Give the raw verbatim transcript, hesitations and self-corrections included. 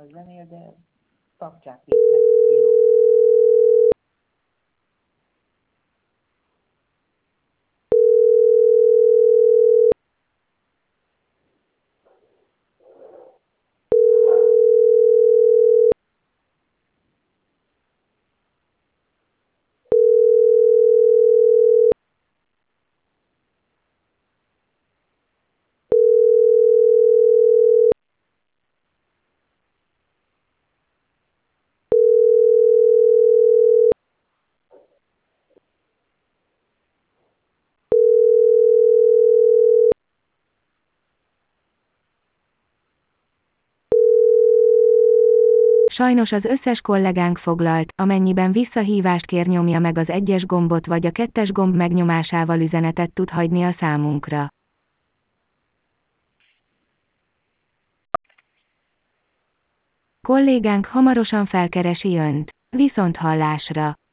zenél, de kapcsák lépnek, író. Sajnos az összes kollégánk foglalt, amennyiben visszahívást kér, nyomja meg az egyes gombot vagy a kettes gomb megnyomásával üzenetet tud hagyni a számunkra. Kollégánk hamarosan felkeresi Önt. Viszonthallásra!